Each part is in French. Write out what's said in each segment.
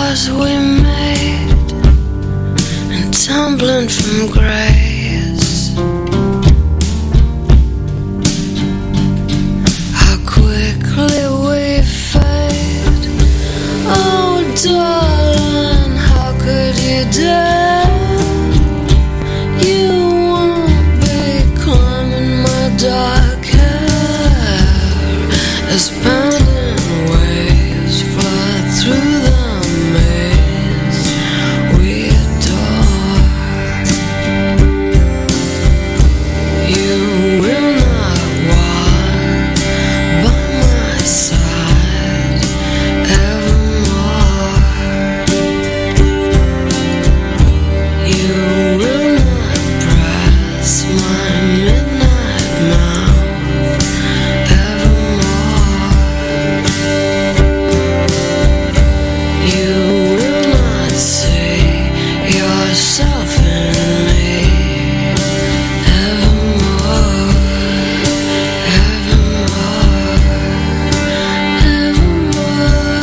stars we made and tumbling from grace. How quickly we fade. Oh, darling, how could you dare? You won't be climbing my dark hair as pounding waves flood through the maze we adore. You will not walk by my side evermore. You will not press my midnight mouth evermore. You will not see yourself in me evermore, evermore, evermore,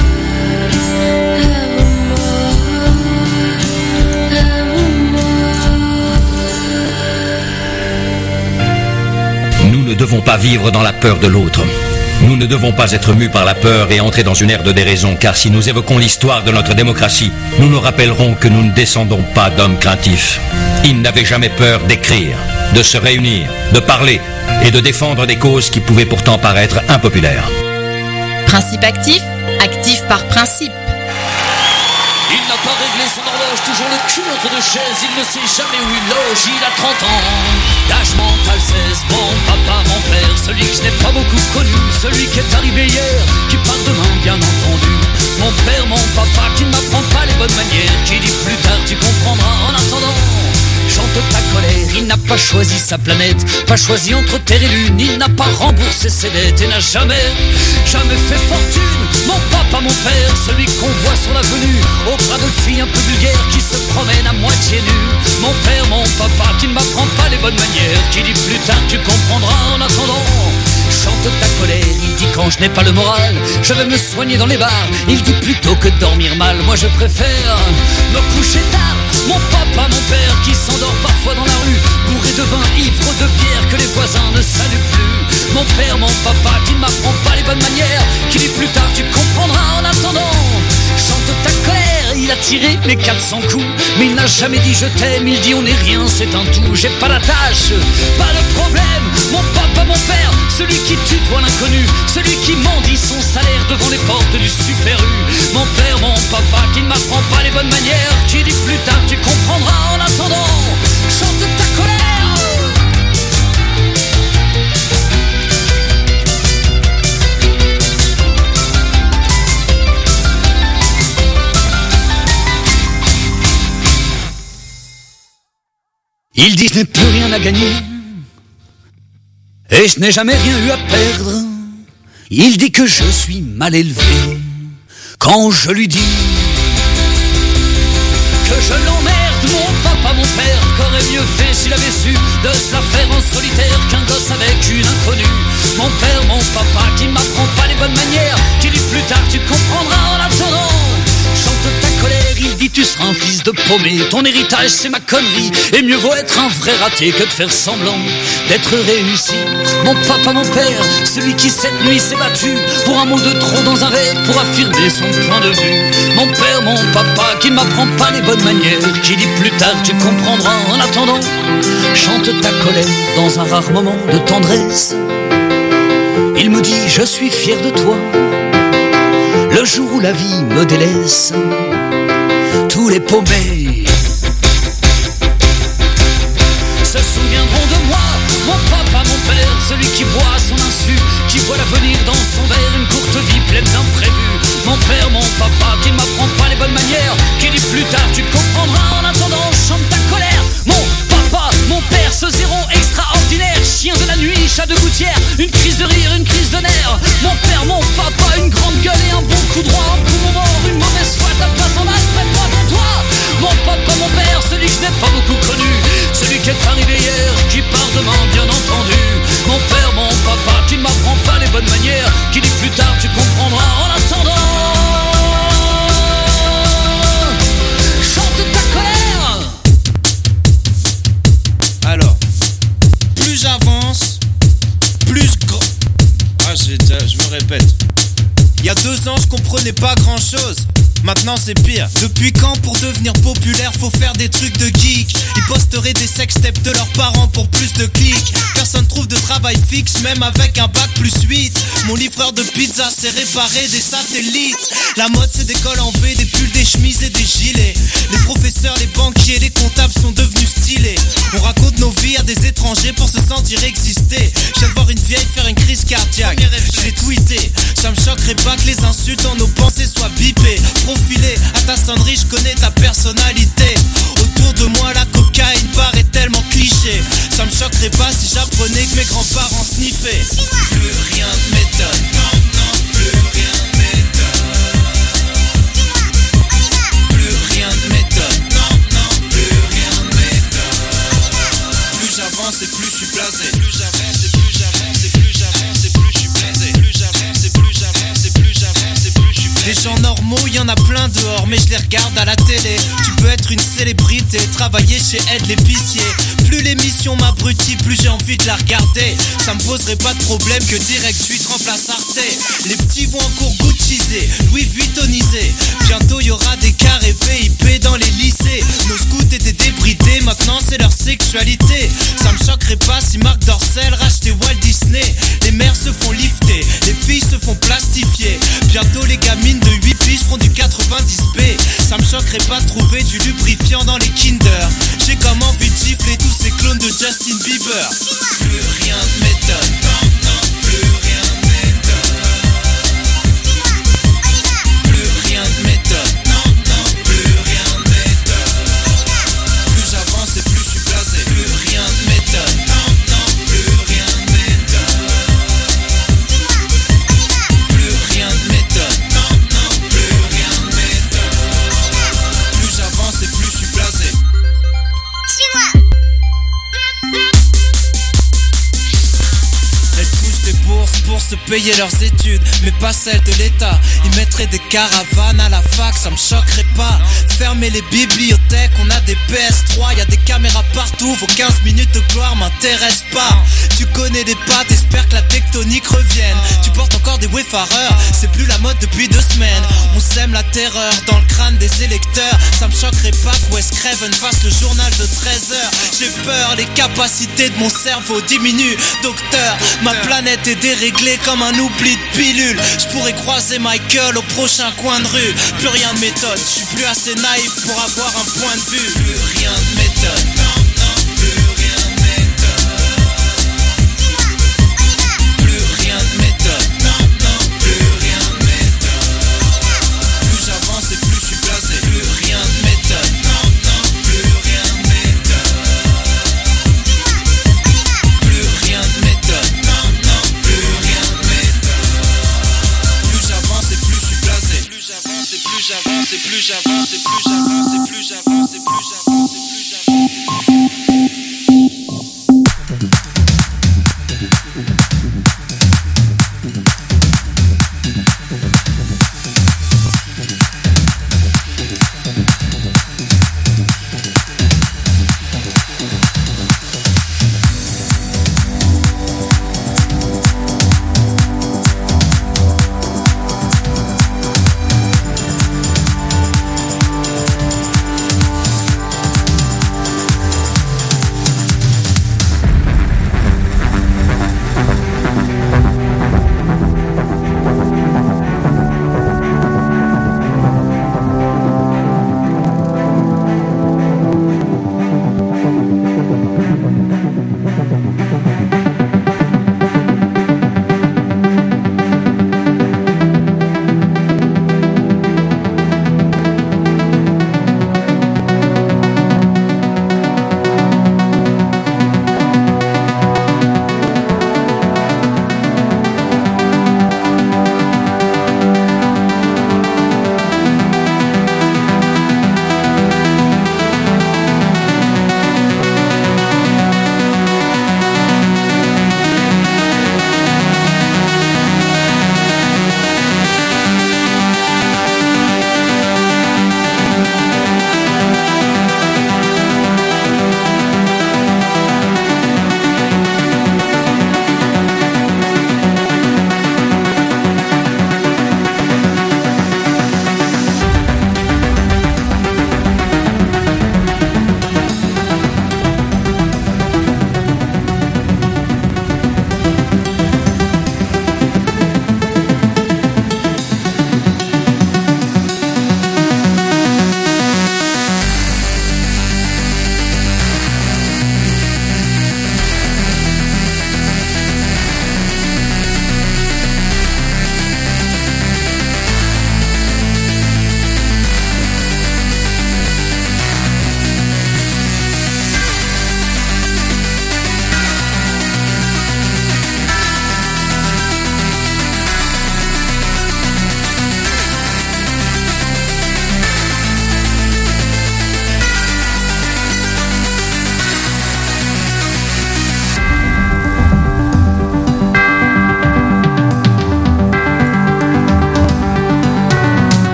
evermore. Nous ne devons pas vivre dans la peur de l'autre. Nous ne devons pas être mus par la peur et entrer dans une ère de déraison, car si nous évoquons l'histoire de notre démocratie, nous nous rappellerons que nous ne descendons pas d'hommes craintifs. Ils n'avaient jamais peur d'écrire, de se réunir, de parler et de défendre des causes qui pouvaient pourtant paraître impopulaires. Principe actif, actif par principe. Il n'a pas réglé son horloge, toujours le cul entre deux chaises. Il ne sait jamais où il loge, il a 30 ans. D'âge mental 16, mon papa, mon père, celui que je n'ai pas beaucoup connu, celui qui est arrivé hier, qui part demain bien entendu. Mon père, mon papa, qui ne m'apprend pas les bonnes manières, qui dit plus tard tu comprendras. En attendant, chante ta colère. Il n'a pas choisi sa planète, pas choisi entre terre et lune. Il n'a pas remboursé ses dettes et n'a jamais fait fortune. Mon papa, mon père, celui qu'on voit sur l'avenue, au bras de filles un peu vulgaires qui se promènent à moitié nues. Mon père, mon papa, qui ne m'apprend pas les bonnes manières, qui dit plus tard tu comprendras. En attendant, chante ta colère. Il dit quand je n'ai pas le moral, je vais me soigner dans les bars. Il dit plutôt que de dormir mal, moi je préfère me coucher tard. Mon papa, mon père, qui s'endort parfois dans la rue, bourré de vin, ivre de bière que les voisins ne saluent plus. Mon père, mon papa, qui ne m'apprend pas les bonnes manières, qui dit plus tard tu comprendras. En attendant, chante ta colère. Il a tiré les 400 coups, mais il n'a jamais dit je t'aime. Il dit on n'est rien, c'est un tout. J'ai pas d'attache, pas de problème. Mon papa, mon père, celui qui tutoie l'inconnu, celui qui mendie son salaire devant les portes du Super U. Mon père, mon papa, qui ne m'apprend pas les bonnes manières, qui dit plus tard tu comprendras. En attendant, chante ta colère. Il dit je n'ai plus rien à gagner et je n'ai jamais rien eu à perdre. Il dit que je suis mal élevé quand je lui dis que je l'emmerde. Mon papa, mon père, qu'aurait mieux fait s'il avait su de se la faire en solitaire qu'un gosse avec une inconnue. Mon père, mon papa, qui m'apprend pas les bonnes manières, qui dit plus tard tu comprendras. En attendant, chante ta colère. Il dit tu seras un fils de paumé, ton héritage c'est ma connerie, et mieux vaut être un vrai raté que de faire semblant d'être réussi. Mon papa, mon père, celui qui cette nuit s'est battu pour un mot de trop dans un verre, pour affirmer son point de vue. Mon père, mon papa, qui ne m'apprend pas les bonnes manières, qui dit plus tard tu comprendras. En attendant, chante ta colère dans un rare moment de tendresse. Il me dit je suis fier de toi, le jour où la vie me délaisse. Tous les paumés se souviendront de moi. Mon papa, mon père, celui qui boit à son insu, qui voit l'avenir dans son verre, une courte vie pleine d'imprévus. Mon père, mon papa, qui ne m'apprend pas les bonnes manières, qui dit plus tard tu comprendras. En attendant, chante ta colère. Mon papa, mon père, ce zéro extraordinaire, chien de la nuit, chat de gouttière, une crise de rire, une crise de nerfs. Mon père, mon papa, une grande gueule et un bon coup droit, un poumon mort, une mauvaise foi, ta place en mal, prête-toi pour toi. Mon papa, mon père, celui que je n'ai pas beaucoup connu, celui qui est arrivé hier, qui part demain, bien entendu. Mon père, mon papa, qui ne m'apprend pas les bonnes manières, qui dit plus tard tu comprendras. En attendant, 2 ans, je comprenais pas grand chose. Maintenant c'est pire. Depuis quand pour devenir populaire faut faire des trucs de geek? Ils posteraient des sextapes de leurs parents pour plus de clics. Personne trouve de travail fixe même avec un bac plus 8. Mon livreur de pizza sait réparer des satellites. La mode c'est des cols en V, des pulls, des chemises et des gilets. Les professeurs, les banquiers, les comptables sont devenus stylés. On raconte nos vies à des étrangers pour se sentir exister. Je viens de voir une vieille faire une crise cardiaque. Je l'ai tweeté. Ça me choquerait pas que les insultes dans nos pensées soient bipées. Profilé à ta sonnerie, je connais ta personnalité. Autour de moi la cocaïne paraît tellement cliché. Ça me choquerait pas si j'apprenais que mes grands-parents sniffaient. Plus rien ne m'étonne. Non, non, plus rien ne m'étonne. Plus rien ne m'étonne. Non, non, plus rien ne m'étonne. Plus j'avance et plus je suis blasé. Plus j'avance et plus j'avance et plus j'avance et plus je suis blasé. Plus j'avance et plus j'avance et plus j'avance et plus je suis blasé. Des gens normaux, y'en a plein dehors, mais je les regarde à la télé. Tu peux être une célébrité, travailler chez Ed l'épicier. Plus l'émission m'abrutit, plus j'ai envie de la regarder. Ça me poserait pas de problème que Direct 8 remplace Arte. Les petits vont encore Guccisés, Louis Vuittonisés. Bientôt y'aura des carrés VIP dans les lycées. Nos scouts étaient débridés, maintenant c'est leur sexualité. Ça me choquerait pas si Marc Dorcel rachetait Walt Disney. Les mères se font lifter, les filles se font plastifier. Bientôt les gamines de 8 piges feront du 90B. Ça me choquerait pas de trouver du lubrifiant dans les Kinder. J'ai comme envie de gifler tous ces clones de Justin Bieber. Plus rien ne m'étonne. Non, non, plus rien ne m'étonne. Plus rien ne m'étonne. Non, non, plus rien ne m'étonne. Plus j'avance et plus je suis blasé. Plus rien ne m'étonne. Non, non, plus rien ne m'étonne. Plus rien ne m'étonne. Non, non, plus rien ne m'étonne. Plus j'avance et plus je suis blasé. Elles touchent des bourses pour se payer leurs études, mais pas celles de l'État. Ils mettraient des caravanes à la fac, ça me choquerait pas. Fermer les bibliothèques, on a des PS3, y a des caméras partout. Vos 15 minutes de gloire m'intéressent pas. Tu connais des pattes, espère que la tectonique revienne. Tu portes encore des wayfarers, c'est plus la mode depuis 2 semaines. On sème la terreur dans le crâne des électeurs. Ça me choquerait pas que Wes Craven fasse le journal de 13h. J'ai peur, les capacités de mon cerveau diminuent. Docteur, ma planète est déréglée comme un oubli de pilule. Je pourrais croiser Michael au prochain coin de rue. Plus rien ne m'étonne, je suis plus assez naïf pour avoir un point de vue. Plus rien ne m'étonne. Non, non, plus rien ne m'étonne. Plus rien ne m'étonne. Non, non, plus rien ne m'étonne. Plus j'avance et plus je suis blasé. Plus rien ne m'étonne. Non, non, plus rien ne m'étonne. Plus rien ne m'étonne. Non, non, plus rien ne m'étonne. Plus j'avance et plus je suis blasé. Plus j'avance et plus j'avance et plus j'avance et plus j'avance et plus j'avance et plus j'avance et plus j'avance.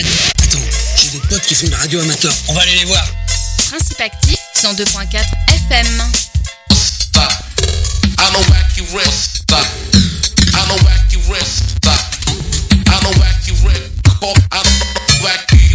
malade. Attends, j'ai des potes qui font de la radio amateur. On va aller les voir. Principe actif 102.4 FM. Stop. I know whack you rest. Stop. I know whack you rest. Stop. I know whack you rest. I know whack you.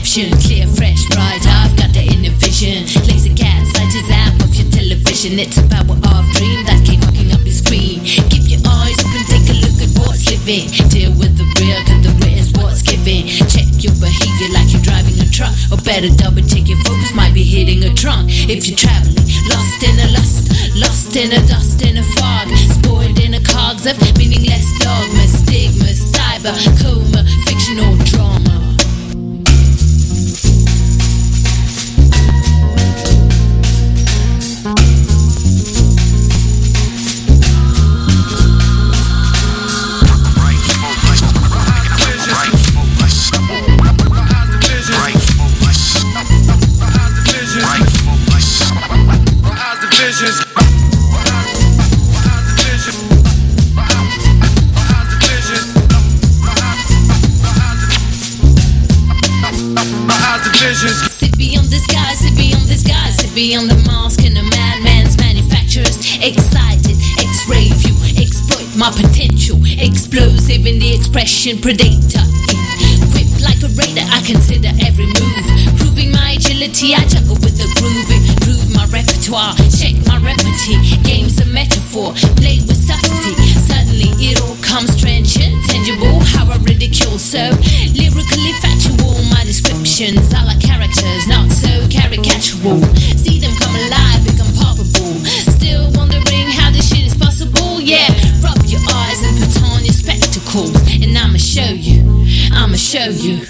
option. Clear, fresh, bright, I've got the inner vision. Laser cat, sight is out of your television. It's a power of dream that keep fucking up your screen. Keep your eyes open, take a look at what's living. Deal with the real, cause the real is what's giving. Check your behavior like you're driving a truck. Or better double check your focus, might be hitting a trunk. If you're traveling, lost in a lust, lost in a dust, in a fog, spoiled in a cogs of meaningless dogma, stigma, cyber, coma, fictional drama. Sit beyond the skies, sit beyond the skies, sit beyond the mask and the madman's manufacturers. Excited, X-ray view, exploit my potential. Explosive in the expression, predator. Equipped like a raider, I consider every move. Proving my agility, I juggle with the groove. Improve my repertoire, check my repartee. Games a metaphor, play with subtlety. Suddenly it all comes trenchant, tangible. How I ridicule, so lyrically factual. My descriptions are like characters, not so caricatural. See them come alive, become palpable. Still wondering how this shit is possible? Yeah, rub your eyes and put on your spectacles, and I'ma show you, I'ma show you.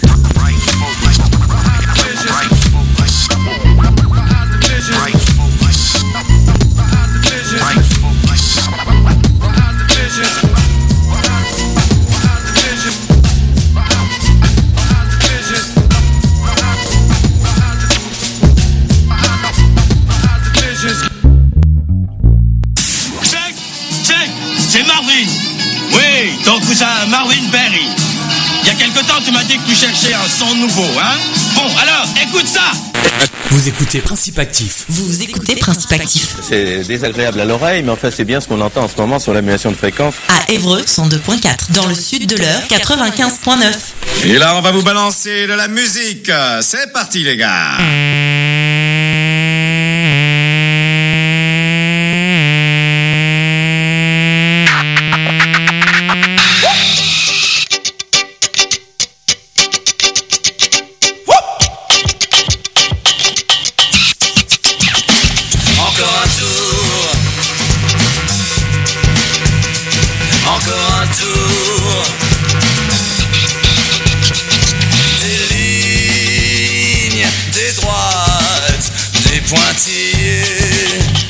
C'est Marvin. Oui, ton cousin Marvin Berry. Il y a quelque temps, tu m'as dit que tu cherchais un son nouveau, hein? Bon, alors, écoute ça. Vous écoutez Principe Actif. Vous écoutez Principe Actif. C'est désagréable à l'oreille, mais enfin, c'est bien ce qu'on entend en ce moment sur l'annulation de fréquence. À Évreux, 102.4. Dans le sud de l'heure, 95.9. Et là, on va vous balancer de la musique. C'est parti, les gars. Encore un tour. Des lignes, des droites, des pointillés.